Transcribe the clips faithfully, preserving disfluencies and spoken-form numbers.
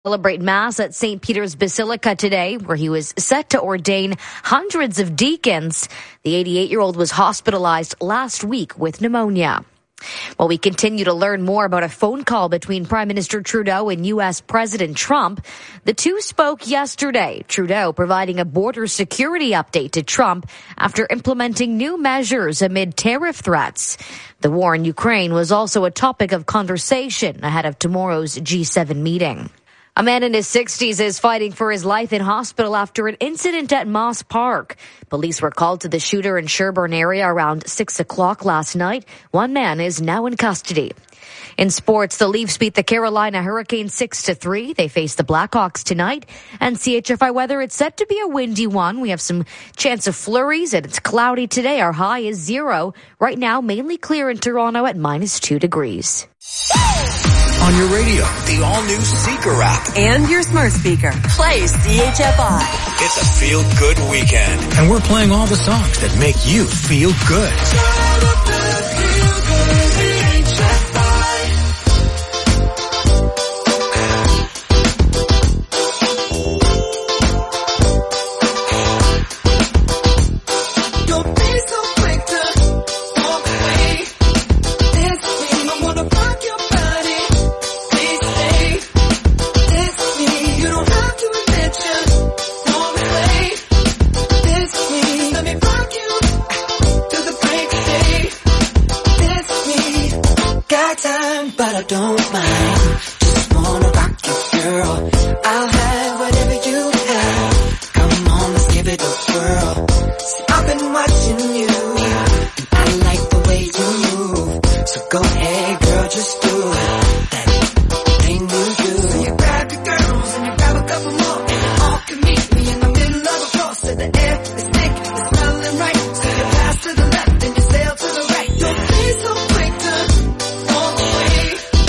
Celebrate Mass at Saint Peter's Basilica today, where he was set to ordain hundreds of deacons. The eighty-eight-year-old was hospitalized last week with pneumonia. While we continue to learn more about a phone call between Prime Minister Trudeau and U S President Trump, the two spoke yesterday, Trudeau providing a border security update to Trump after implementing new measures amid tariff threats. The war in Ukraine was also a topic of conversation ahead of tomorrow's G seven meeting. A man in his sixties is fighting for his life in hospital after an incident at Moss Park. Police were called to the shooter in Sherbourne area around six o'clock last night. One man is now in custody. In sports, the Leafs beat the Carolina Hurricanes six to three. They face the Blackhawks tonight. And C H F I weather, it's set to be a windy one. We have some chance of flurries, and it's cloudy today. Our high is zero. Right now, mainly clear in Toronto at minus two degrees. On your radio, the all-new Seeker app. And your smart speaker. Play C H F I. It's a feel-good weekend. And we're playing all the songs that make you feel good. But I don't mind, just wanna rock you, girl. I'll have whatever you have. Come on, let's give it a whirl. See, I've been watching you, and I like the way you move. So go ahead, girl, just do that thing you do. So you grab your girls and you grab a couple more, and you all can meet me in the middle of the floor. So the air is thick, it's smelling right. So you pass to the left and you sail to the right. Don't be so quick to walk away.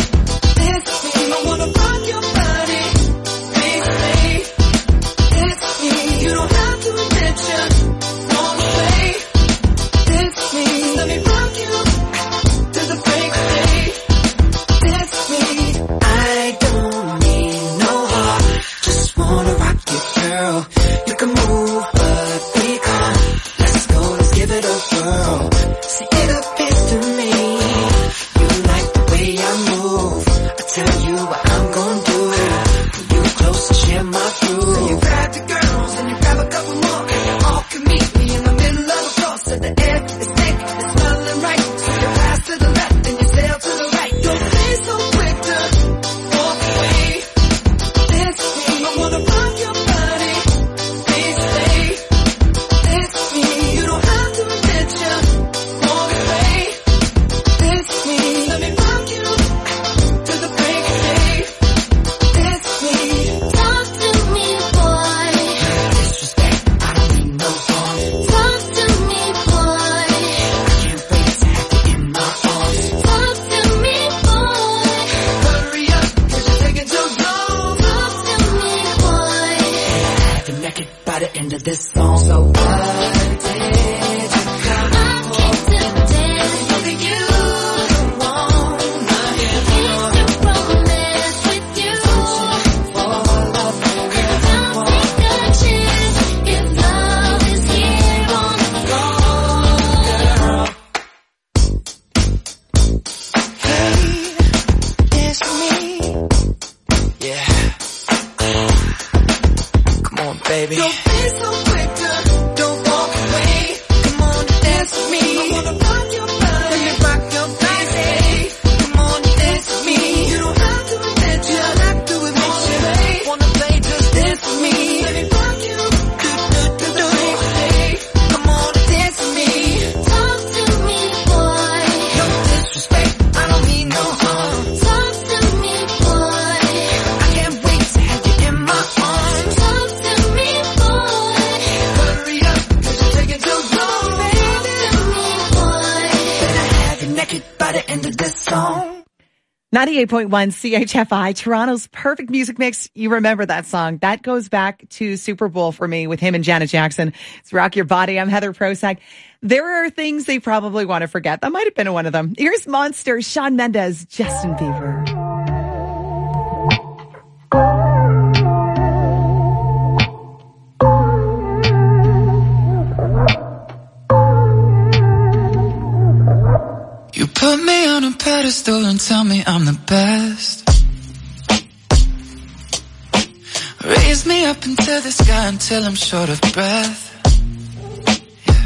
I wanna rock your body, please stay. It's me, you don't have to admit you wanna play. It's me, let me rock you to the break of day. It's me, I don't need no heart, just wanna rock you, girl. You can move, but be calm. Let's go, let's give it a whirl. See, it appears to me you like the way I move. I tell you what I'm gonna do. Pull you close and share my groove. So you grab your girls and you grab a couple more, and you all can meet me in the middle of the floor. So the air is thick, it's smelling right. So you pass to the left and you sail to the right. Don't be so quick to walk away. It's me, I wanna rock your body, please stay. It's me, you don't have to admit you wanna play. It's me, let me rock you to the break of day. It's me. Talk to me, boy. Disrespect, I don't mean no harm. Talk to me, boy. Can't wait to have you in my arms. Talk to me, boy. Hurry up, cause you're taking too long. Talk to me, boy. Have you naked by the end of this song. So what did you come I came to dance with you. Came to romance with you. Don't take a chance if love is here on the floor. Hey, it's me. Yeah. Come on, baby. Don't be so quick to don't walk away. Come on, dance with me. I wanna rock your body. Let me rock your body. Come on, dance with me. You don't have to admit you. I have to admit you. Wanna play, just dance with me. Let me rock you. Do, do, do, do. Come on, dance with me. Talk to me, boy. No disrespect, I don't mean no harm. Talk to me, boy. I can't wait to have you in my arms. Talk to me, boy. Hurry up, cause you're taking too long, baby. Talk to me, boy. Better have you naked by the end of this song. ninety-eight point one C H F I, Toronto's perfect music mix. You remember that song. That goes back to Super Bowl for me with him and Janet Jackson. It's Rock Your Body. I'm Heather Prosack. There are things they probably want to forget. That might have been one of them. Here's Monster, Shawn Mendes, Justin Bieber. pedestal and tell me I'm the best. Raise me up into the sky until I'm short of breath. Yeah.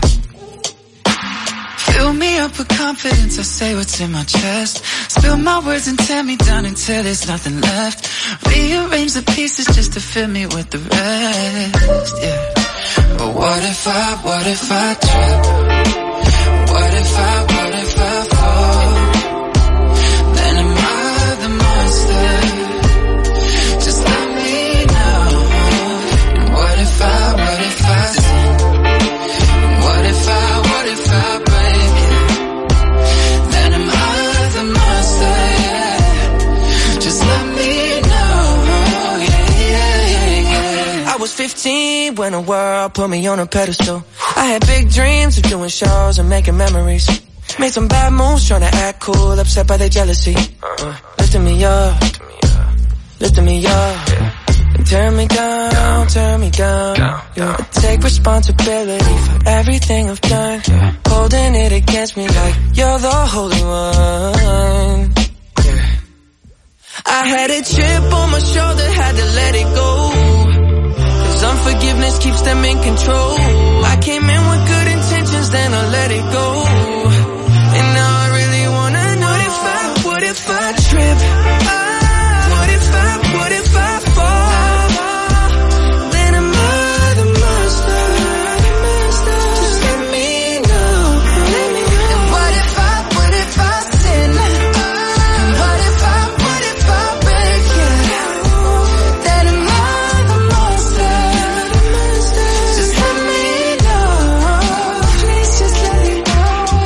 Fill me up with confidence, I say what's in my chest. Spill my words and tear me down until there's nothing left. Rearrange the pieces just to fill me with the rest. Yeah. But what if I, what if I trip? What if I, what if I fall? Then am I the monster? Just let me know. And what if I, what if I sin? And what if I, what if I break it? Then am I the monster? Yeah. Just let me know. Yeah, yeah, yeah, yeah. I was fifteen when the world put me on a pedestal. I had big dreams of doing shows and making memories. Made some bad moves trying to act cool, upset by their jealousy. Uh, lifting me up, lifting me up. And turn me down, turn me down. Yeah. I take responsibility for everything I've done. Holding it against me like you're the holy one. Yeah. I had a chip on my shoulder, had to let it go. Cause unforgiveness keeps them in control. I came in with good intentions, then I let it go. And now I really wanna know, what if I, what if I trip? What if I, what if I fall? Then am I the monster? Just let me know. And what if I, what if I sin? And what if I, what if I break it? Then am I the monster? Just let me know. Please just let me know.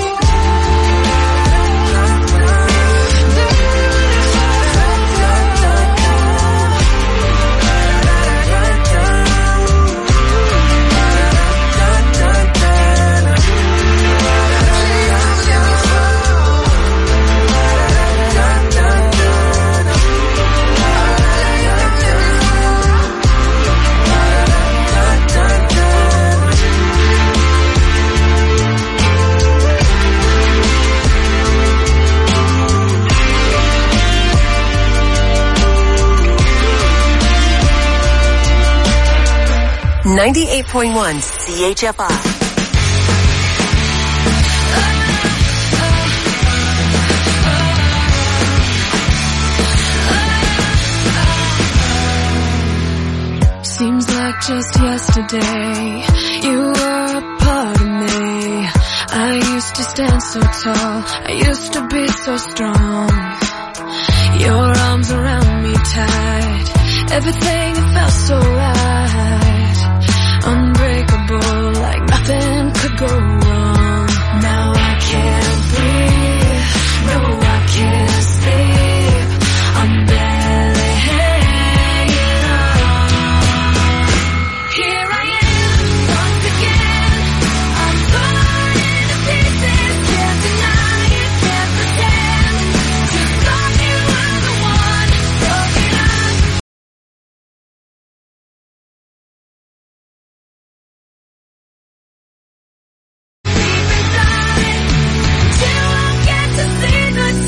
ninety-eight point one C H F I. Seems like just yesterday you were a part of me. I used to stand so tall, I used to be so strong. Your arms around me tight, everything felt so right. Unbreakable, like nothing could go wrong. Now I can't breathe, no I can't sleep. I'm barely hanging on. Here I am, once again. I'm torn into pieces, can't deny it, can't pretend. Just thought you were the one, broken up. Deep inside, till I get to see the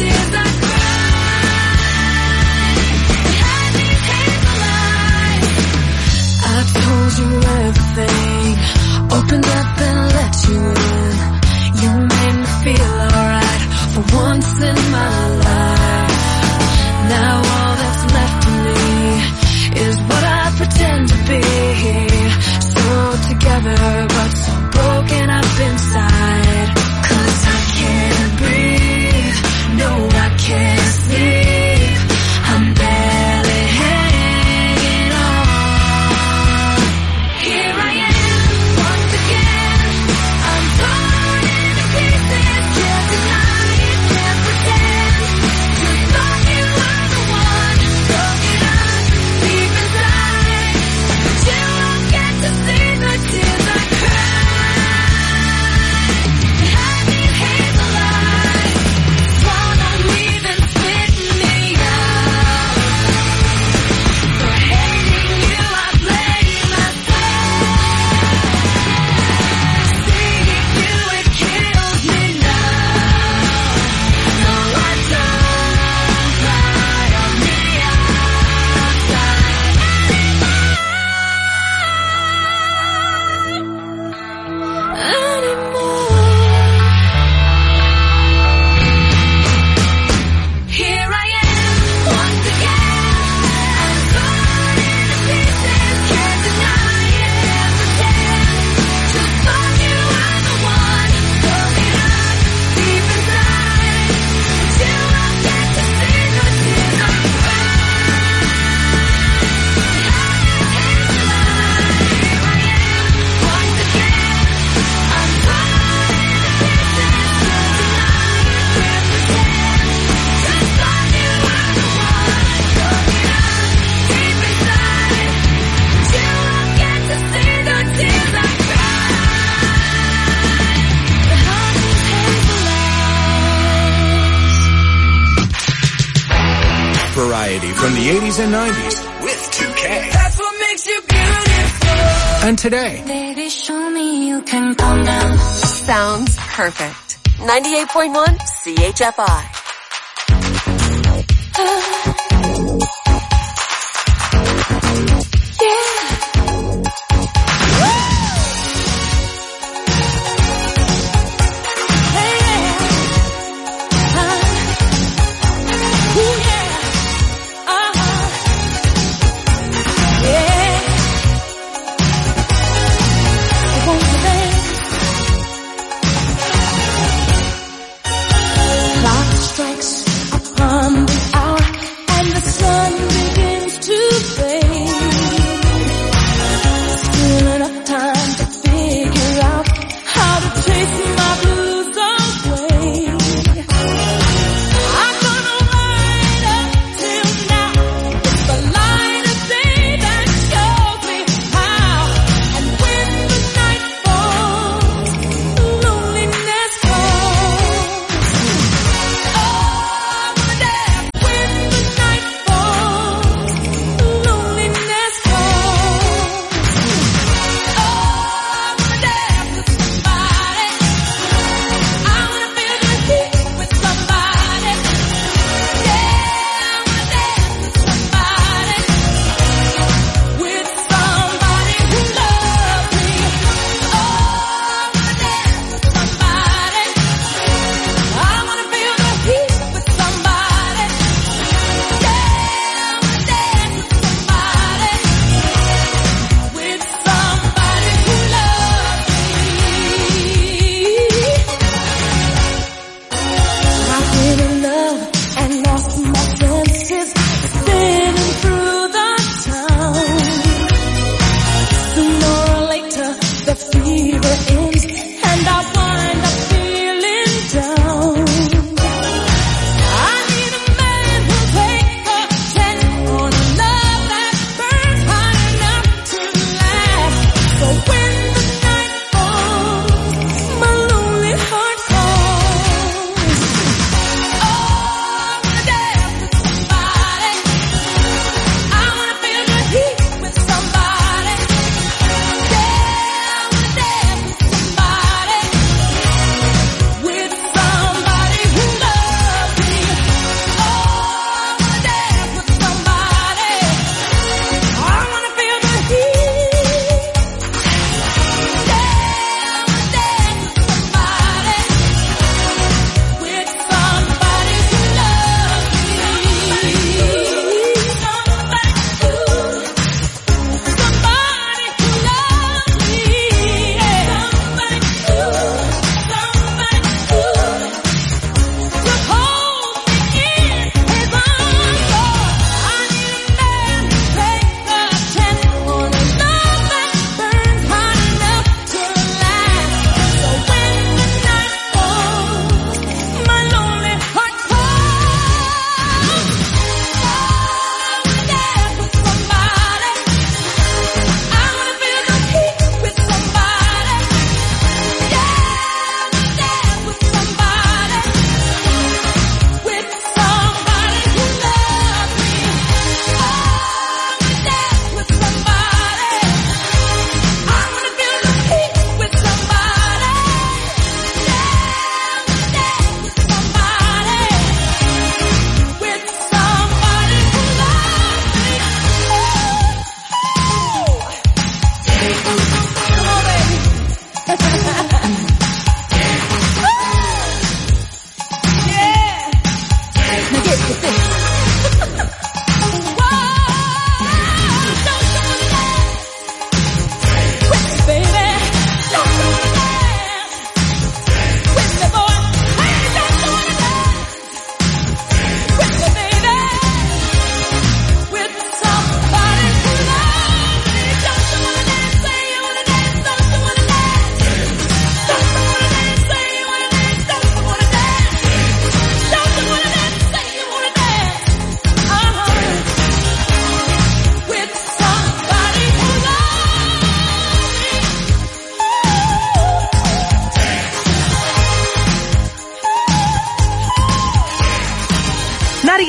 from the eighties and nineties with two K. That's what makes you beautiful. And today. Baby, show me you can calm down. Sounds perfect. ninety-eight point one C H F I.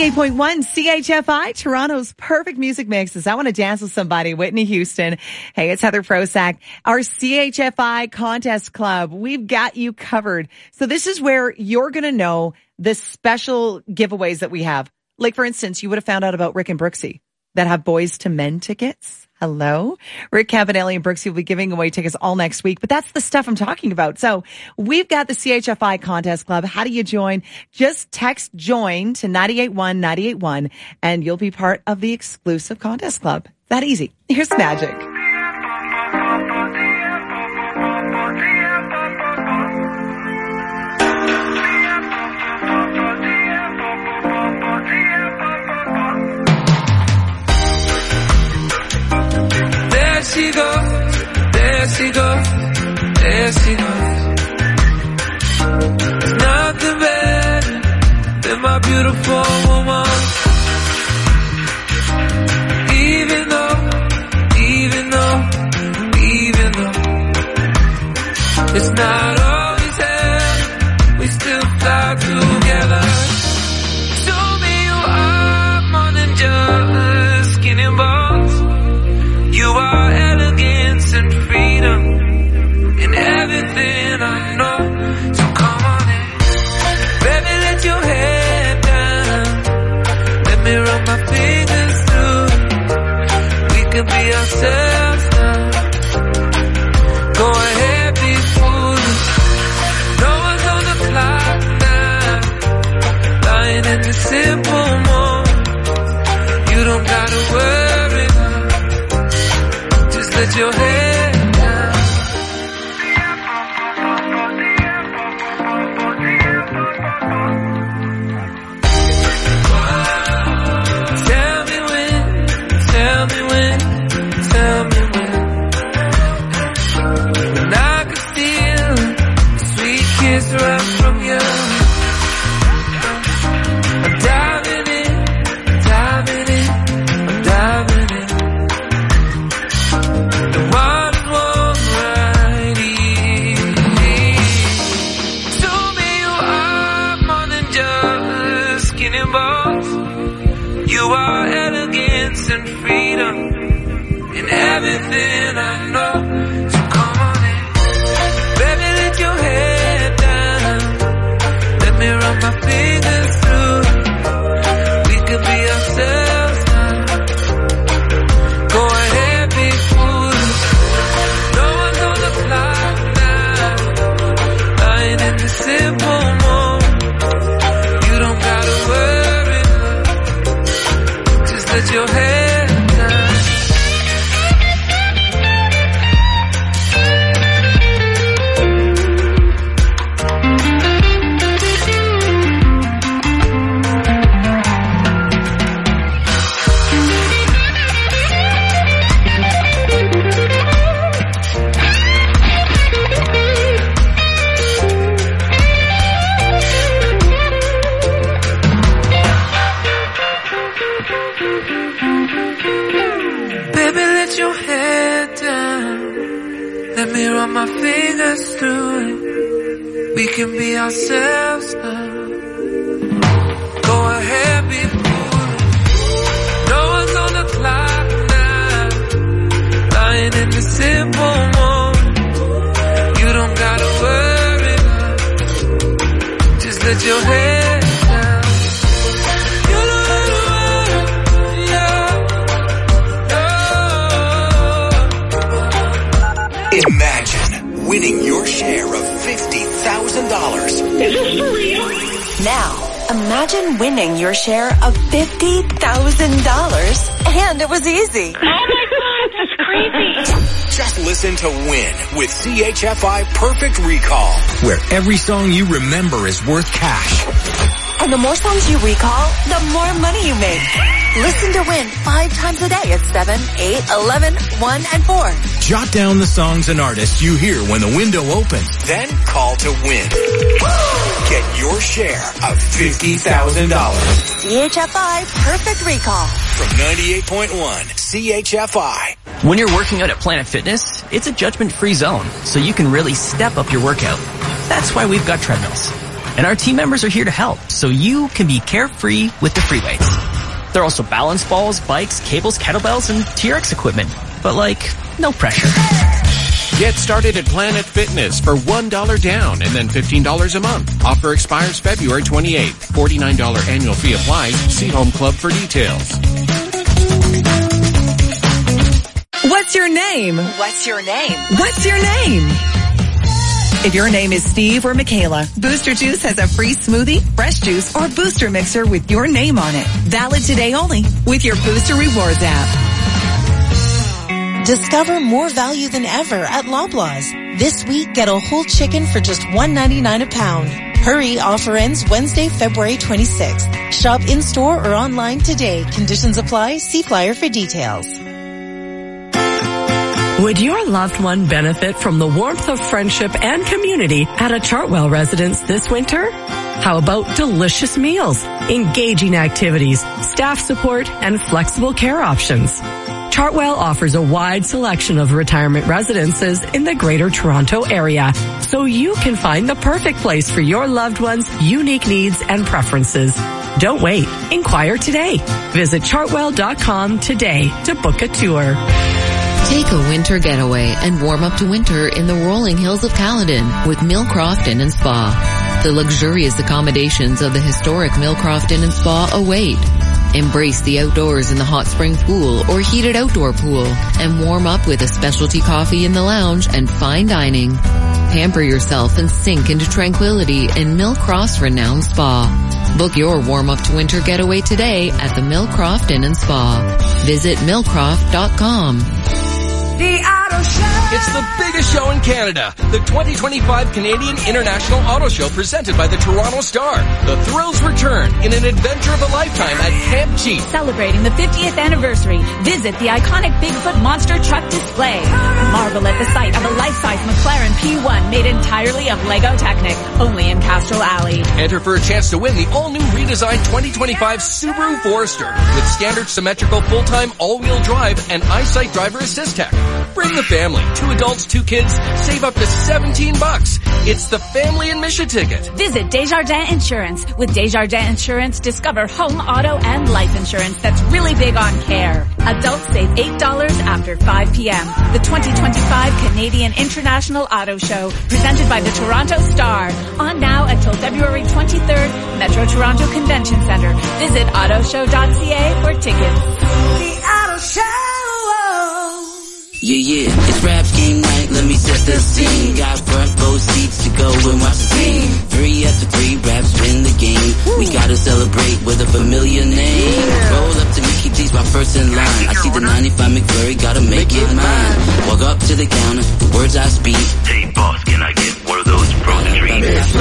ninety-eight point one C H F I, Toronto's perfect music mix. Is I want to dance with somebody, Whitney Houston. Hey, it's Heather Prosack. Our C H F I Contest Club. We've got you covered. So this is where you're going to know the special giveaways that we have. Like, for instance, you would have found out about Rick and Brooksy that have Boys to Men tickets. Hello. Rick Cavanelli and Brooksy will be giving away tickets all next week, but that's the stuff I'm talking about. So we've got the C H F I Contest Club. How do you join? Just text join to nine eight one nine eight one and you'll be part of the exclusive contest club. That easy. Here's magic. There she goes, there she goes, there she goes. There's nothing better than my beautiful woman. Even though, even though, even though it's not always there, we still fly together. Show me you are more than just skin and bones. You are elegance and freedom in everything I know. So come on in, baby, let your head down. Let me run my fingers through. We can be ourselves now. Go ahead, be foolish. No one's on the clock now. Lying in the simple moment. You don't gotta worry now. Let your head down. Tell me when, tell me when, tell me when. When I could feel a sweet kiss right from you. I'm diving in, diving in, I'm diving in. You are elegance and freedom in everything I know. So come on in, baby, let your head down. Let me run my fingers through. We could be ourselves now. Go ahead, be foolish. No one's on the clock now. Lying in the simple moment. You don't gotta worry. Let your head down. Let me run my fingers through it. We can be ourselves now. Go ahead, be foolish. No one's on the clock now. Lying in the simple moment. You don't gotta worry now. Just let your head down. You don't gotta worry, yeah. Imagine winning your share of fifty thousand dollars. Is this for real? Now, imagine winning your share of fifty thousand dollars and it was easy. Oh my God, that's crazy. Just listen to Win with C H F I Perfect Recall, where every song you remember is worth cash. And the more songs you recall, the more money you make. Listen to Win five times a day at seven, eight, eleven, one, and four. Jot down the songs and artists you hear when the window opens. Then call to win. Get your share of fifty thousand dollars. C H F I Perfect Recall. From ninety-eight point one C H F I. When you're working out at Planet Fitness, it's a judgment-free zone, so you can really step up your workout. That's why we've got treadmills. And our team members are here to help, so you can be carefree with the free weights. There are also balance balls, bikes, cables, kettlebells, and T R X equipment. But like, no pressure. Get started at Planet Fitness for one dollar down and then fifteen dollars a month. Offer expires February twenty-eighth. forty-nine dollars annual fee applies. See Home Club for details. What's your name? What's your name? What's your name? If your name is Steve or Michaela, Booster Juice has a free smoothie, fresh juice, or booster mixer with your name on it. Valid today only with your Booster Rewards app. Discover more value than ever at Loblaws. This week, get a whole chicken for just one ninety-nine a pound. Hurry, offer ends Wednesday, February twenty-sixth. Shop in-store or online today. Conditions apply. See flyer for details. Would your loved one benefit from the warmth of friendship and community at a Chartwell residence this winter? How about delicious meals, engaging activities, staff support, and flexible care options? Chartwell offers a wide selection of retirement residences in the Greater Toronto Area, so you can find the perfect place for your loved one's unique needs and preferences. Don't wait. Inquire today. Visit chartwell dot com today to book a tour. Take a winter getaway and warm up to winter in the rolling hills of Caledon with Millcroft Inn and Spa. The luxurious accommodations of the historic Millcroft Inn and Spa await. Embrace the outdoors in the hot spring pool or heated outdoor pool and warm up with a specialty coffee in the lounge and fine dining. Pamper yourself and sink into tranquility in Millcroft's renowned spa. Book your warm-up to winter getaway today at the Millcroft Inn and Spa. Visit millcroft dot com. The Auto Show. It's the biggest show in Canada, the twenty twenty-five Canadian International Auto Show presented by the Toronto Star. The thrills return in an adventure of a lifetime at Camp Cheap. Celebrating the fiftieth anniversary, visit the iconic Bigfoot monster truck display. Marvel at the sight of a life-size McLaren P one made entirely of Lego Technic, only in Castro Alley. Enter for a chance to win the all-new redesigned twenty twenty-five Subaru Forester with standard symmetrical full-time all-wheel drive and EyeSight driver assist tech. Bring the family, two adults, two kids, save up to seventeen bucks. It's the family admission ticket. Visit Desjardins Insurance. With Desjardins Insurance, discover home, auto, and life insurance that's really big on care. Adults save eight dollars after five p.m. The twenty twenty-five Canadian International Auto Show, presented by the Toronto Star. On now until February twenty-third, Metro Toronto Convention Centre. Visit auto show dot c a for tickets. The Auto Show. Yeah, yeah, it's rap game night, let me set the scene. Got front row seats to go and watch the team. Three after three, raps win the game. We gotta celebrate with a familiar name. Roll up to Mickey D's, my first in line. I see the ninety-five McFlurry, gotta make it mine. Walk up to the counter, the words I speak. Hey boss, can I get one of those frozen treats?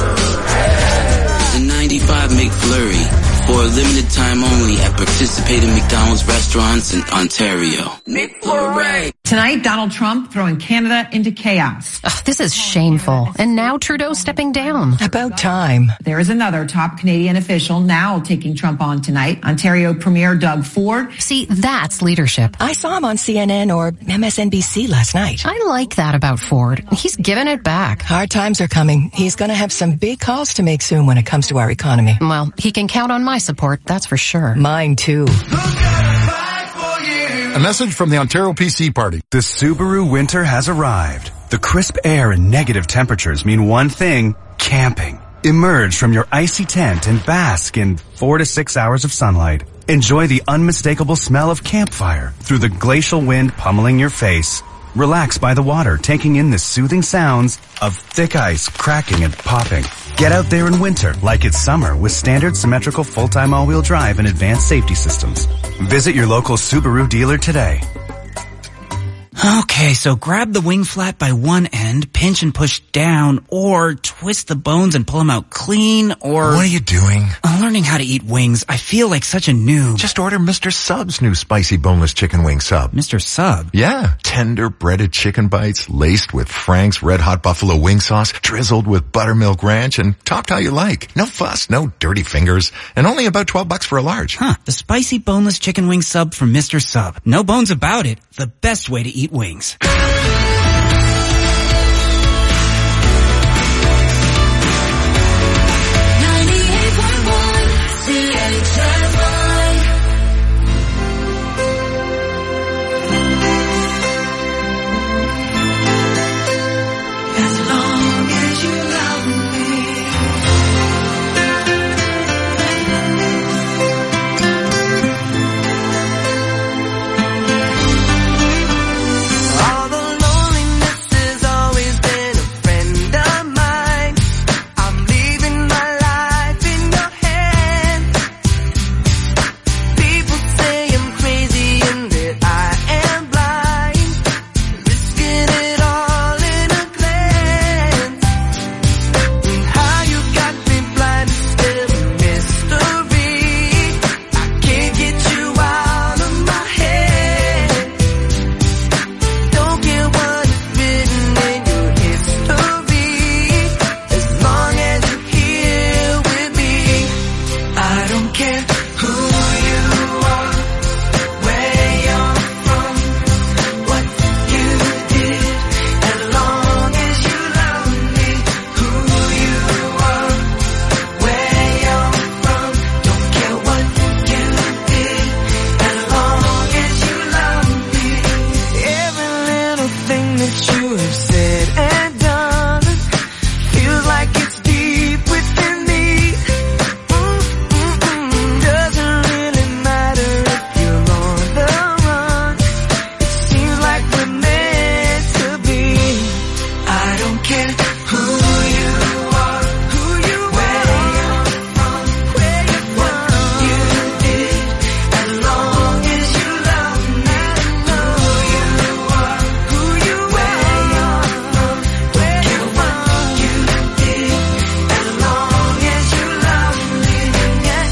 The ninety-five McFlurry. For a limited time only at participating McDonald's restaurants in Ontario. McFlurry. Tonight, Donald Trump throwing Canada into chaos. Ugh, this is shameful. And now Trudeau stepping down. About time. There is another top Canadian official now taking Trump on tonight. Ontario Premier Doug Ford. See, that's leadership. I saw him on C N N or M S N B C last night. I like that about Ford. He's giving it back. Hard times are coming. He's going to have some big calls to make soon when it comes to our economy. Well, he can count on my support, that's for sure. Mine too. A message from the Ontario P C Party. The Subaru winter has arrived. The crisp air and negative temperatures mean one thing, camping. Emerge from your icy tent and bask in four to six hours of sunlight. Enjoy the unmistakable smell of campfire through the glacial wind pummeling your face. Relax by the water, taking in the soothing sounds of thick ice cracking and popping. Get out there in winter like it's summer with standard symmetrical full-time all-wheel drive and advanced safety systems. Visit your local Subaru dealer today. Okay, so grab the wing flat by one end, pinch and push down, or twist the bones and pull them out clean, or... What are you doing? I'm learning how to eat wings. I feel like such a noob. Just order Mister Sub's new spicy boneless chicken wing sub. Mister Sub? Yeah. Tender breaded chicken bites laced with Frank's Red Hot Buffalo wing sauce, drizzled with buttermilk ranch, and topped how you like. No fuss, no dirty fingers, and only about twelve bucks for a large. Huh. The spicy boneless chicken wing sub from Mister Sub. No bones about it. The best way to eat wings. that you have said and done feels like it's deep within me. Mm-mm-mm. Doesn't really matter if you're on the run. It seems like we're meant to be. I don't care who you are, who you where you're from, where you're from, what you did, as long as you love me. Who you are, who you where you're from, where you're from, what you did, as long as you love me. Yeah.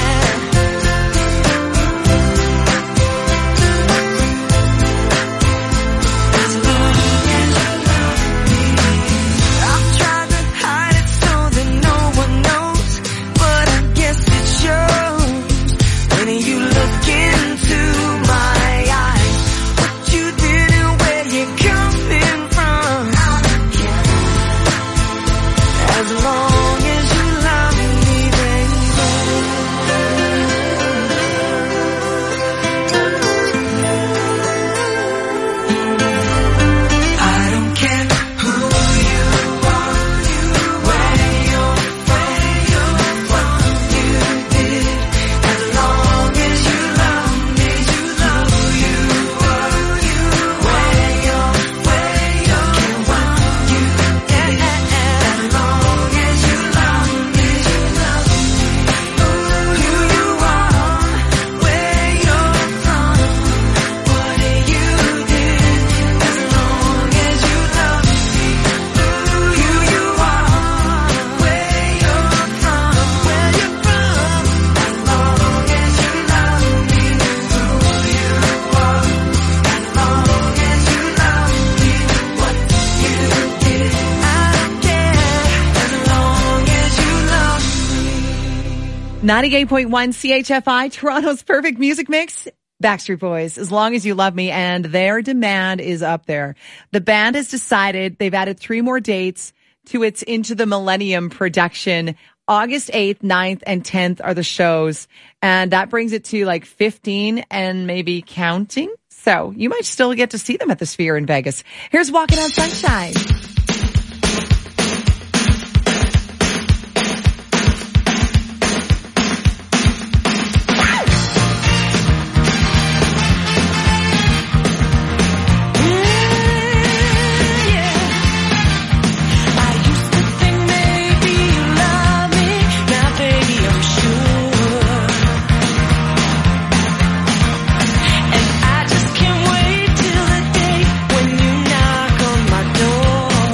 As long as you love me. I've tried to hide it so that no one knows, but I guess it shows when you look into my eyes. What you did and where you're coming from. As long as you love me, I don't care who you are, where you're from, what you did, as long as you love me. Who you are, where you're, where you're from, what you did, as long as you love me. Who you are, where you're from, what you did, as long as you love me. Who you are, where you're from, where you're from, as long as you love me. Who you are, as long as you love me. What you did, I don't care, as long as you love me. ninety-eight point one C H F I, Toronto's perfect music mix. Backstreet Boys, As Long As You Love Me, and their demand is up there. The band has decided they've added three more dates to its Into the Millennium production. August eighth, ninth, and tenth are the shows, and that brings it to like fifteen and maybe counting. So you might still get to see them at the Sphere in Vegas. Here's Walking on Sunshine. I just can't wait till the day when you knock on my door.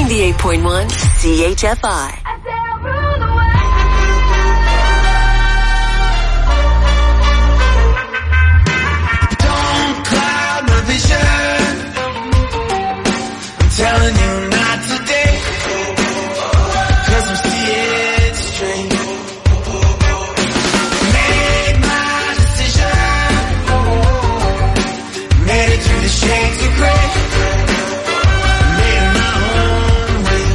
ninety-eight point one C H F I. Don't cloud my vision. I'm telling you not today. Cause I'm seeing straight. Made my decision. Made it through the shades of gray. Made it my own way.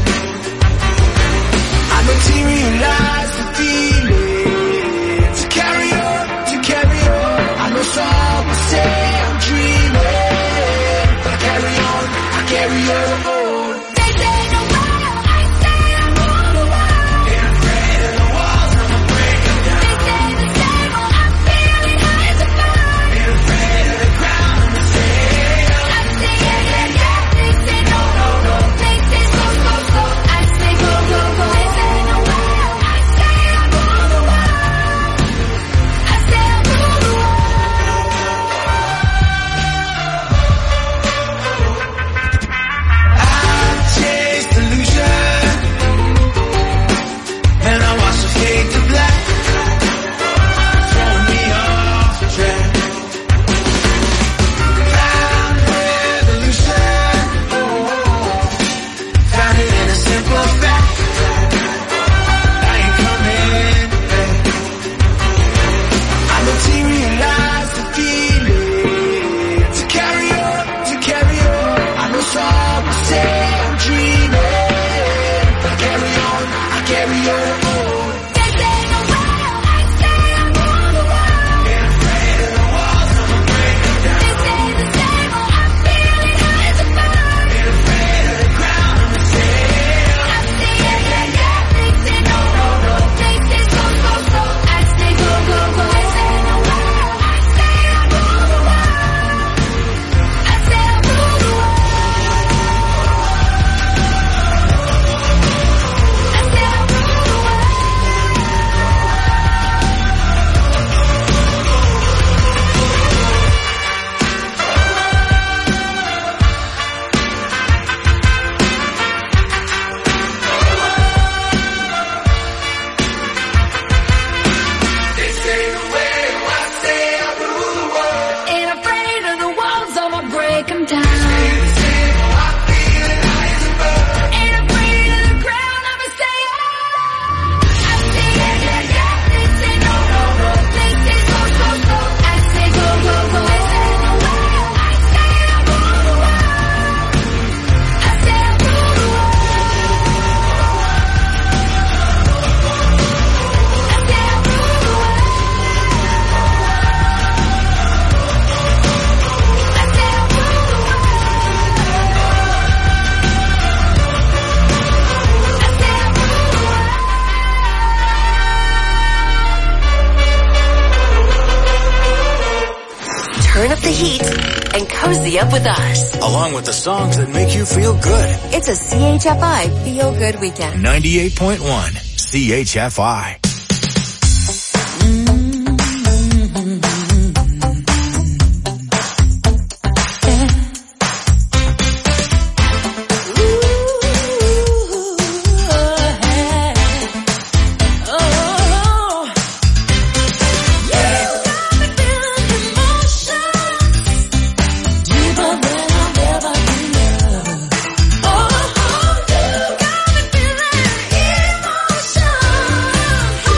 I materialize the feeling. To carry on, to carry on. I know some will say I'm dreaming. But I carry on, I carry on. They say no matter, I say I rule the world. Ain't afraid of the walls, I'ma break them down. They say the same, well I'm feeling high as a bird. Ain't afraid of the ground, I'ma say I say yeah, yeah, yeah. They say no, no, no. They say go, go, go. I say go, go, go. They say no matter, I say I rule the world. I say I rule the world. I chase illusion, and I watch it fade to black, throwing me off track. Found revolution, found it in a simple fact. I ain't coming back. I materialize the feeling. To carry on, to carry on. I know some will say I'm dreaming. But I carry on, I carry on. They say no matter, I say I rule the world. Ain't afraid of the walls, I'ma break them down. They say the same, well I'm feeling high as a bird. Ain't afraid of the ground, I'ma say I say yeah, yeah, yeah. They say no, no, no. They say go, go, go. I say go, go, go. They say no matter, I say I rule the world. I say I rule the world. I say I rule the world. They say the way I say I rule the world. Ain't afraid of the walls, I'ma break them down. Ain't afraid of the ground, I'ma say I say yeah, yeah, yeah. They say no, no, no. They say go, go, go. I say go, go, go. They say no matter, I say I rule the world. I say I rule the world. I say I rule the world. I say I rule the world. Turn up the heat and cozy up with us. Along with the songs that make you feel good. It's a C H F I Feel Good Weekend. ninety-eight point one C H F I. Oh, you got me feeling emotion.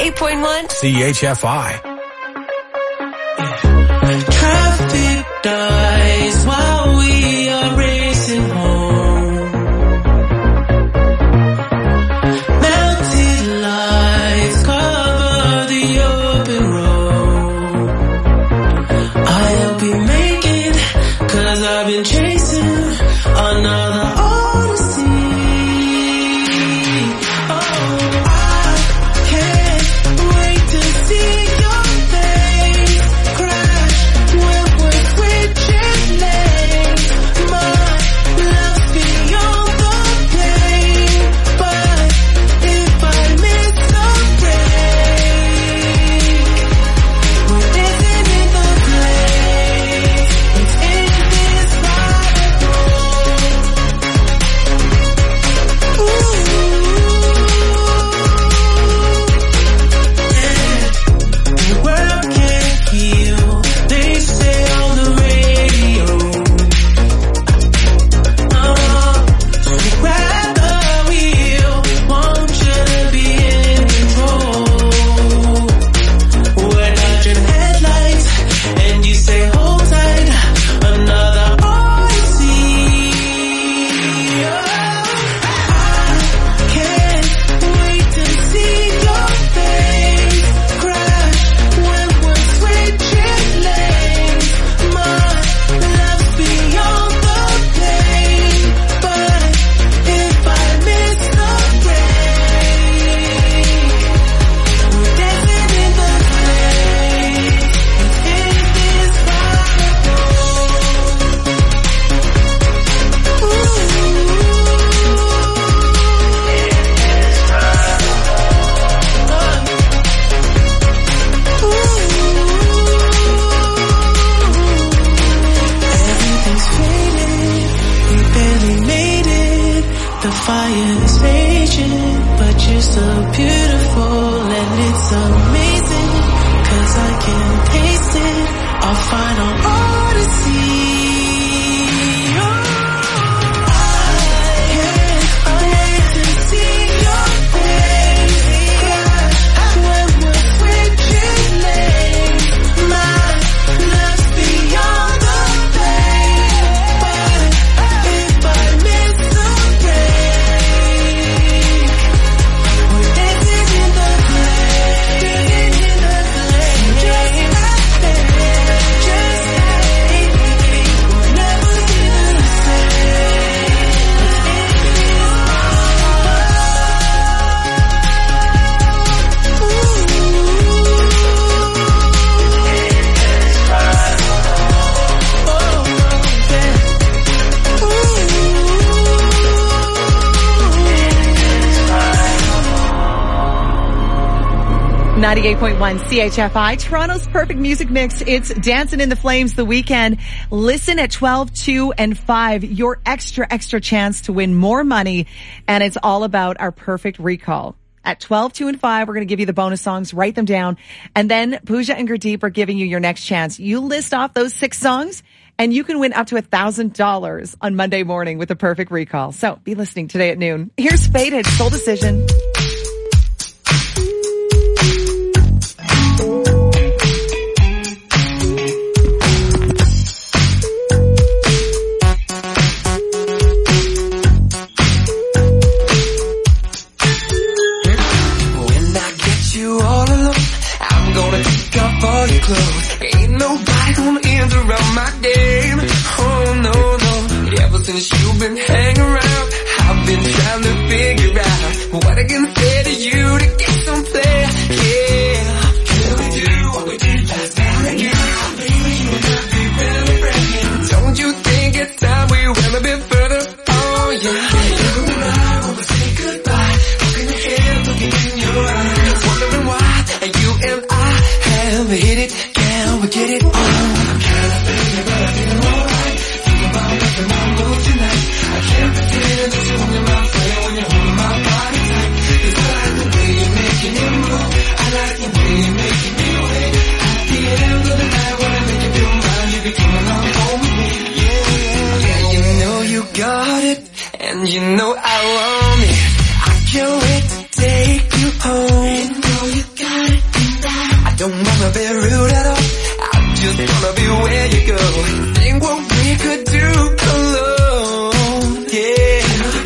ninety-eight point one C H F I. Traffic dies while we are racing home. Melted lights cover the open road. I'll be making, cause I've been chasing another odyssey. Oh, I can't wait to see your face crash when we're switching lanes. My love's beyond the pain, but if I miss the break, we're dancing in the place. It's indescribable. The world can't heal, they say on the radio. Oh, so grab the wheel, want you to be in control. We're dodging headlights, and you say hold tight, another odyssey. Oh, I can't wait to see your face crash when we're switching lanes. My love's beyond the pain, but if I miss the break, we're dancing in the place. It's indescribable. Everything's faded, we barely made it. The fire is raging, but you're so beautiful and it's amazing. Cause I can't taste it, our final odyssey. Oh, I can't wait to see your face crash when we're switching lanes. My love's beyond the pain, but if I miss the break, we're dancing in the place, dancing in the place, just like that, just like we'll never be the same. ninety-eight point one C H F I, Toronto's perfect music mix. It's Dancing in the Flames the weekend. Listen at twelve, two, and five, your extra, extra chance to win more money. And it's all about our perfect recall. At twelve, two, and five, we're going to give you the bonus songs. Write them down. And then Pooja and Gurdeep are giving you your next chance. You list off those six songs and you can win up to one thousand dollars on Monday morning with the perfect recall. So be listening today at noon. Here's Faded, Soul Decision. When I get you all alone, I'm gonna take off all your clothes. Ain't nobody gonna interrupt my game. Oh no, no. Ever since you've been hanging around, I've been trying to figure out what I can say to you to get some play. Yeah. Can we do what we did last time again? Maybe you and I be better friends. Don't you think it's time we went a bit further? Oh yeah. You and I wanna say goodbye. Looking ahead, looking in your eyes, wondering why you and I have hit it. Can we get it on? I'm kinda thinking, but I feel alright. Think about making my move tonight. I can't pretend that you're only my friend when you're holding my body tight. 'Cause I like the way you're making it move. I like the way you're making me wait. At the end of the night, when I make you feel mine, you be coming on home with me. Yeah, yeah, yeah. You know you got it, and you know I want it. I can't wait to take you home. You know you got Think what we could do alone. Yeah.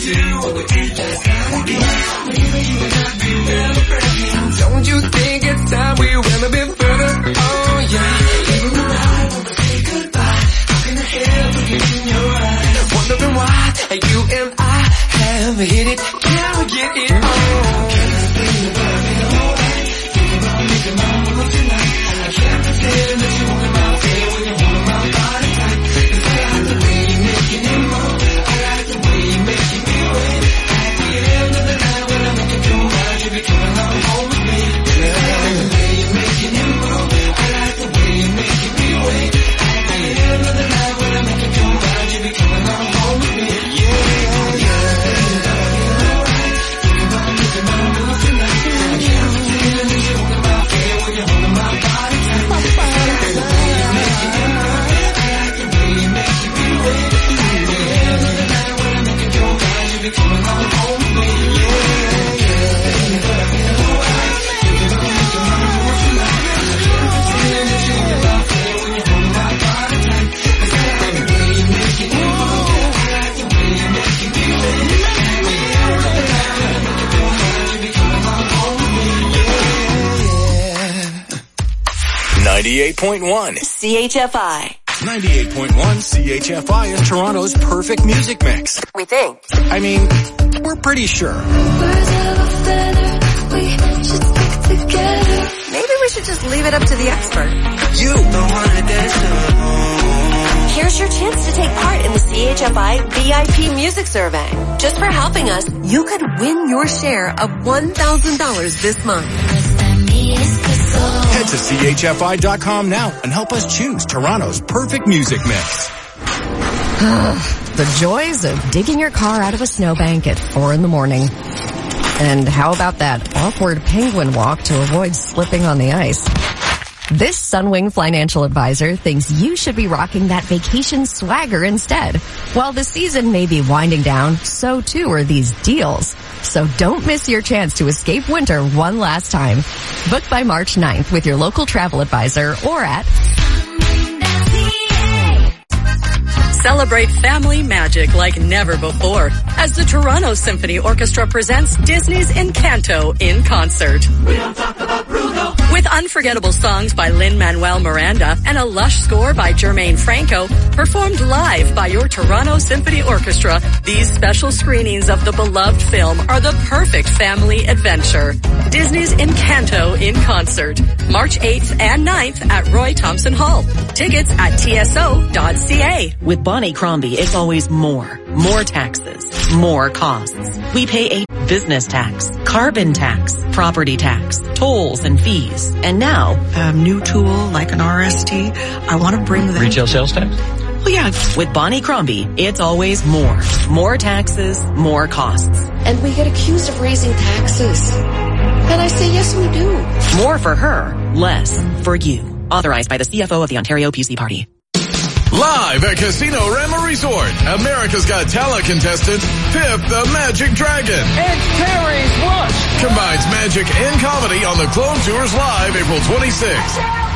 Don't you think it's time we went a bit further? Oh yeah. Even though I want to say goodbye, how can I help looking in your eyes? Wondering why you and I have hit it. Can we get it on? Making my move tonight. I can't pretend that you want my way when you hold my body tight. 'Cause I like the way you're making it move. I like the way you're making me wait. At the end of the night when I'm looking through eyes, you be coming on home with me. 'Cause I like the way you're making it move. I like the way you're making me wait. At the end of the night when I'm looking through eyes, you be coming on home with me. Yeah, yeah, yeah. Thinking about making my move tonight. I can't pretend that you want my way when you're holding my body tight. I like the way you're making it move. I like the way you're making me wait. At the end of the night when I'm looking through eyes, you be coming on home with me. Yeah, yeah, yeah. Thinking about making my move tonight. I can't pretend that you want my way when you're holding my body tight. 'Cause I like the way you're making it move. I like the way you're making me wait. At the end of the night when I'm looking through eyes, you be coming on home with me. ninety-eight point one C H F I. ninety-eight point one C H F I is Toronto's perfect music mix. We think. I mean, we're pretty sure. Maybe we should just leave it up to the expert. You don't wanna dance alone. Here's your chance to take part in the C H F I V I P Music Survey. Just for helping us, you could win your share of one thousand dollars this month. Head to C H F I dot com now and help us choose Toronto's perfect music mix. The joys of digging your car out of a snowbank at four in the morning. And how about that awkward penguin walk to avoid slipping on the ice? This Sunwing financial advisor thinks you should be rocking that vacation swagger instead. While the season may be winding down, so too are these deals. So don't miss your chance to escape winter one last time. Book by March ninth with your local travel advisor or at Celebrate family magic like never before as the Toronto Symphony Orchestra presents Disney's Encanto in concert. We don't talk about Bruno. With unforgettable songs by Lin-Manuel Miranda and a lush score by Jermaine Franco, performed live by your Toronto Symphony Orchestra, these special screenings of the beloved film are the perfect family adventure. Disney's Encanto in concert, March eighth and ninth at Roy Thompson Hall. Tickets at T S O dot C A. With Bonnie Crombie, it's always more. More taxes. More costs. We pay a business tax, carbon tax, property tax, tolls and fees. And now, a new tool like an R S T, I want to bring them... Retail sales tax? Well, yeah. With Bonnie Crombie, it's always more. More taxes, more costs. And we get accused of raising taxes. And I say, yes, we do. More for her, less for you. Authorized by the C F O of the Ontario P C Party. Live at Casino Rama Resort, America's Got Talent contestant, Pip the Magic Dragon. It's Terry's Rush. Combines magic and comedy on the Clone Tours Live April twenty-sixth.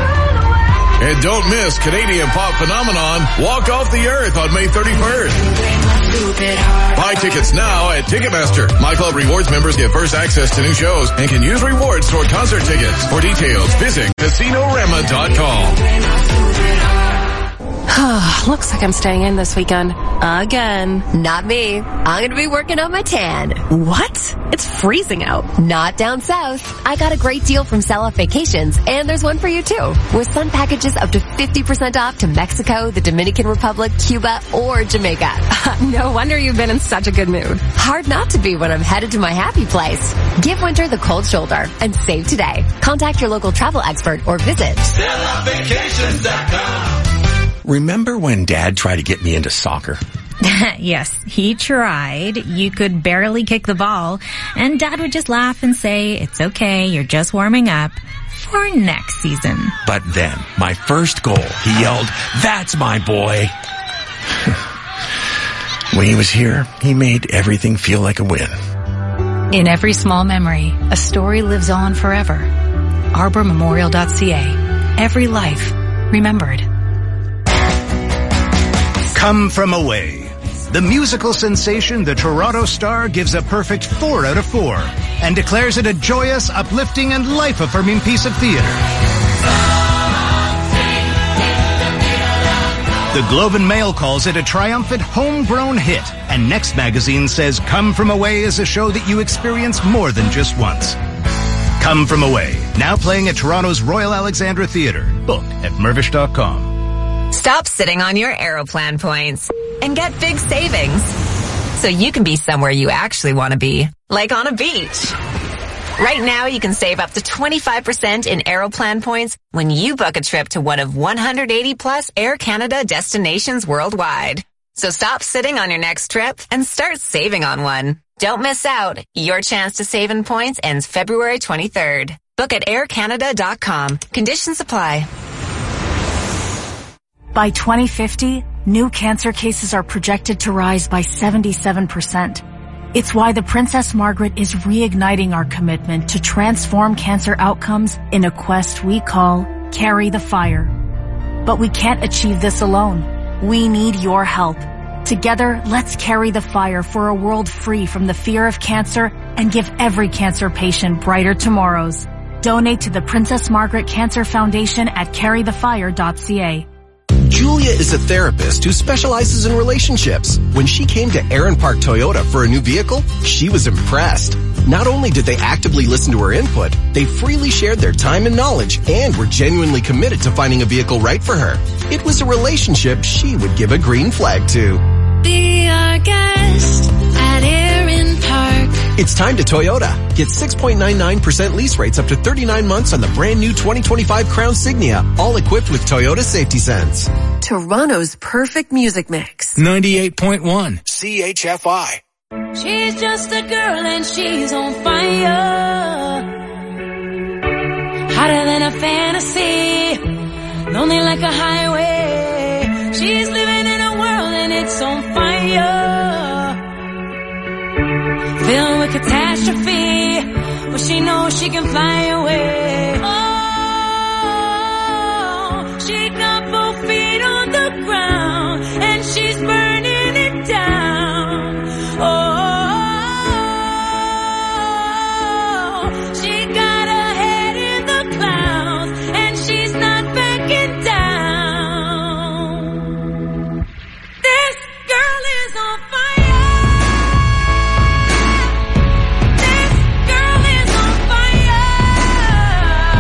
And don't miss Canadian pop phenomenon Walk Off the Earth on May thirty-first. Buy tickets now at Ticketmaster. My Club Rewards members get first access to new shows and can use rewards toward concert tickets. For details, visit casino rama dot com. Looks like I'm staying in this weekend. Again. Not me. I'm going to be working on my tan. What? It's freezing out. Not down south. I got a great deal from Sell Off Vacations, and there's one for you too. With sun packages up to fifty percent off to Mexico, the Dominican Republic, Cuba, or Jamaica. No wonder you've been in such a good mood. Hard not to be when I'm headed to my happy place. Give winter the cold shoulder and save today. Contact your local travel expert or visit sell off vacations dot com. Remember when Dad tried to get me into soccer? Yes, he tried. You could barely kick the ball, and Dad would just laugh and say, it's okay, you're just warming up for next season. But then, my first goal, he yelled, "That's my boy!" When he was here, he made everything feel like a win. In every small memory, a story lives on forever. arbor memorial dot c a. Every life remembered. Come From Away. The musical sensation The Toronto Star gives a perfect four out of four and declares it a joyous, uplifting, and life-affirming piece of theater. The Globe and Mail calls it a triumphant homegrown hit, and Next Magazine says Come From Away is a show that you experience more than just once. Come From Away, now playing at Toronto's Royal Alexandra Theatre. Book at Mirvish dot com. Stop sitting on your Aeroplan points and get big savings so you can be somewhere you actually want to be, like on a beach. Right now, you can save up to twenty-five percent in Aeroplan points when you book a trip to one of one hundred eighty plus Air Canada destinations worldwide. So stop sitting on your next trip and start saving on one. Don't miss out. Your chance to save in points ends February twenty-third. Book at air canada dot com. Conditions apply. By twenty fifty, new cancer cases are projected to rise by seventy-seven percent. It's why the Princess Margaret is reigniting our commitment to transform cancer outcomes in a quest we call Carry the Fire. But we can't achieve this alone. We need your help. Together, let's carry the fire for a world free from the fear of cancer and give every cancer patient brighter tomorrows. Donate to the Princess Margaret Cancer Foundation at carry the fire dot c a. Julia is a therapist who specializes in relationships. When she came to Aaron Park Toyota for a new vehicle, she was impressed. Not only did they actively listen to her input, they freely shared their time and knowledge and were genuinely committed to finding a vehicle right for her. It was a relationship she would give a green flag to. Be our guest at Aaron Park. It's time to Toyota. Get six point nine nine percent lease rates up to thirty-nine months on the brand new twenty twenty-five Crown Signia, all equipped with Toyota Safety Sense. Toronto's perfect music mix. ninety-eight point one C H F I. She's just a girl and she's on fire. Hotter than a fantasy. Lonely like a highway. She's living in a world and it's on fire. Filled with catastrophe, but she knows she can fly away. Oh, she got both feet on the ground, and she's burning it down. Oh, she got her head in the clouds, and she's not backing down. This girl is on fire. This girl is on fire.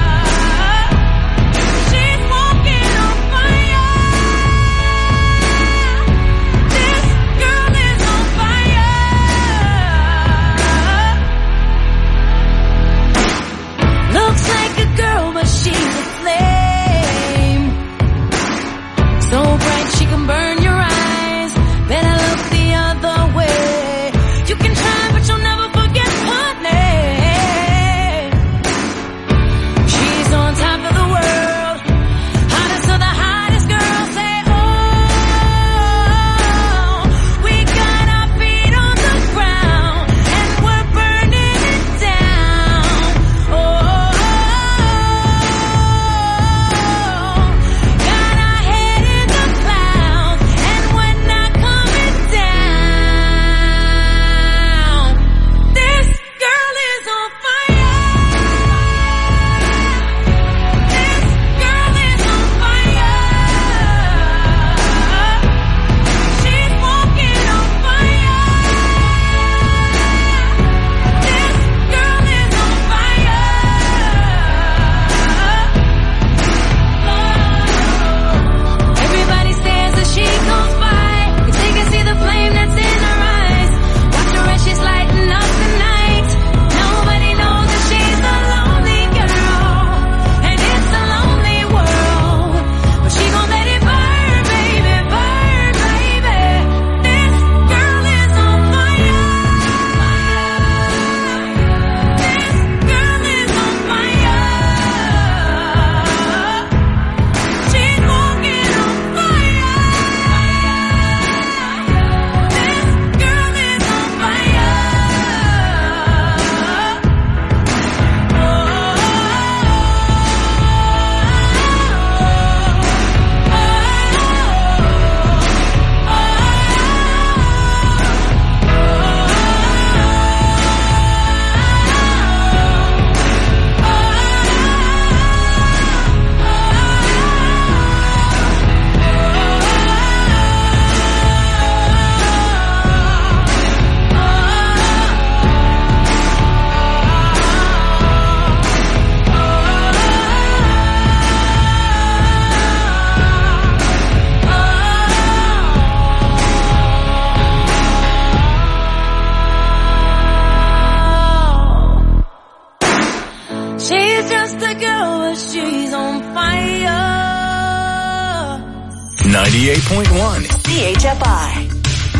ninety-eight point one C H F I.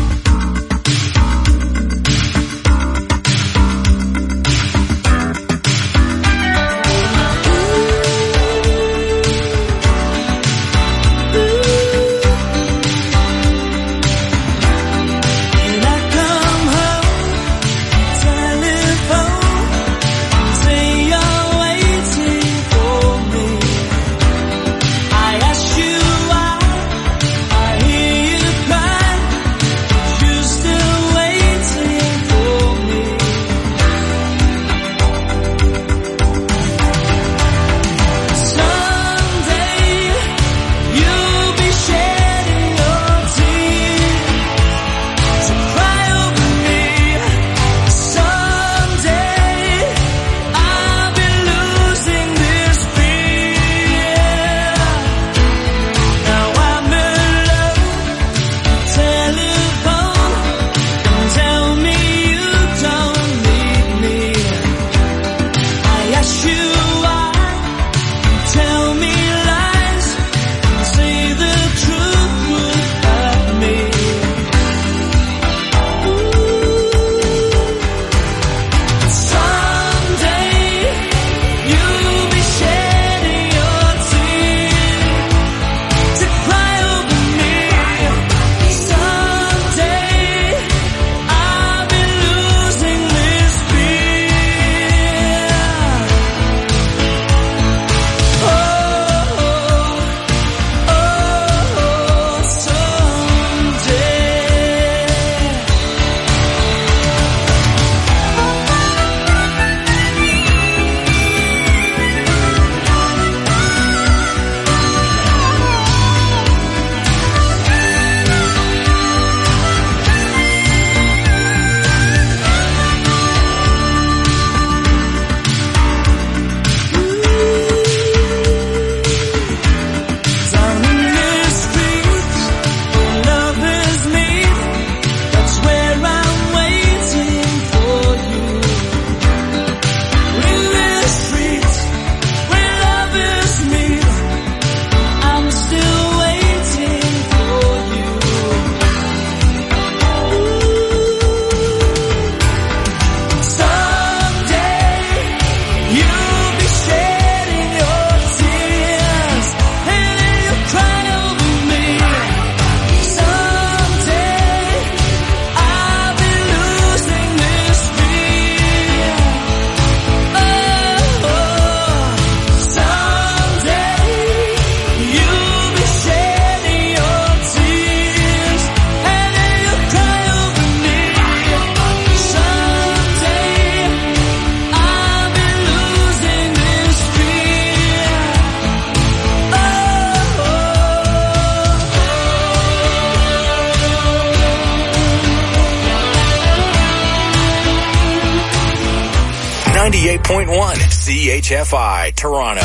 ninety-eight point one C H F I, Toronto.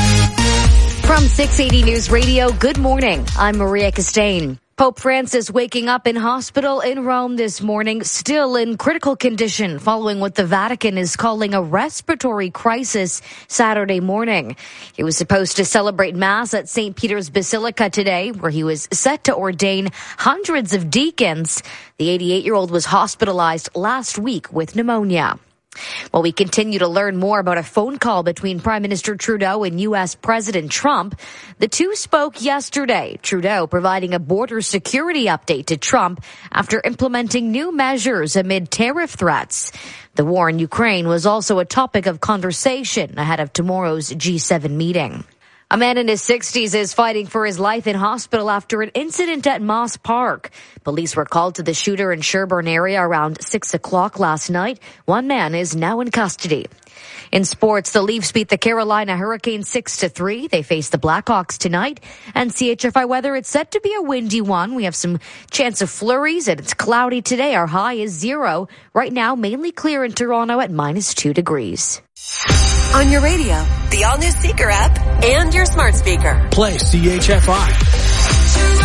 From six eighty News Radio, good morning. I'm Maria Castaigne. Pope Francis waking up in hospital in Rome this morning, still in critical condition following what the Vatican is calling a respiratory crisis Saturday morning. He was supposed to celebrate Mass at Saint Peter's Basilica today, where he was set to ordain hundreds of deacons. The eighty-eight-year-old was hospitalized last week with pneumonia. Well, we continue to learn more about a phone call between Prime Minister Trudeau and U S President Trump. The two spoke yesterday, Trudeau providing a border security update to Trump after implementing new measures amid tariff threats. The war in Ukraine was also a topic of conversation ahead of tomorrow's G seven meeting. A man in his sixties is fighting for his life in hospital after an incident at Moss Park. Police were called to the shooter in Sherbourne area around six o'clock last night. One man is now in custody. In sports, the Leafs beat the Carolina Hurricanes six to three. They face the Blackhawks tonight. And C H F I weather, it's set to be a windy one. We have some chance of flurries and it's cloudy today. Our high is zero. Right now, mainly clear in Toronto at minus two degrees. On your radio, the all-new Seeker app, and your smart speaker. Play C H F I.